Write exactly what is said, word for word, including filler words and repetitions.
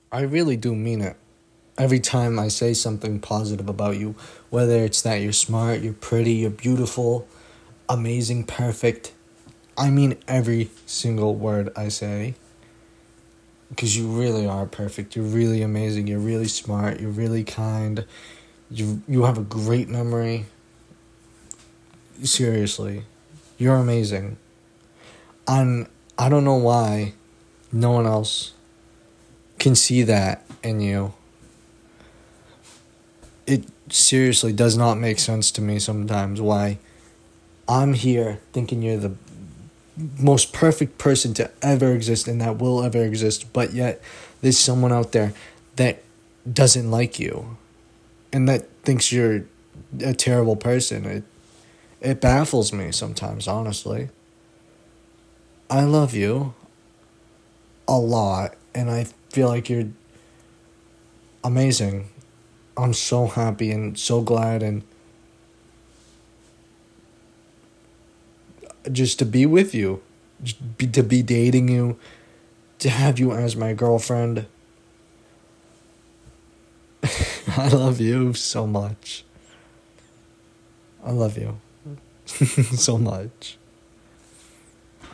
I really do mean it. Every time I say something positive about you, whether it's that you're smart, you're pretty, you're beautiful, amazing, perfect, I mean every single word I say. Because you really are perfect. You're really amazing. You're really smart. You're really kind. You you have a great memory. Seriously, you're amazing. And I don't know why no one else can see that in you. It seriously does not make sense to me sometimes why I'm here thinking you're the most perfect person to ever exist and that will ever exist, but yet there's someone out there that doesn't like you and that thinks you're a terrible person. It it baffles me sometimes, honestly. I love you a lot and I feel like you're amazing. I'm so happy and so glad and just to be with you, just be, to be dating you, to have you as my girlfriend. I love you so much. I love you so much.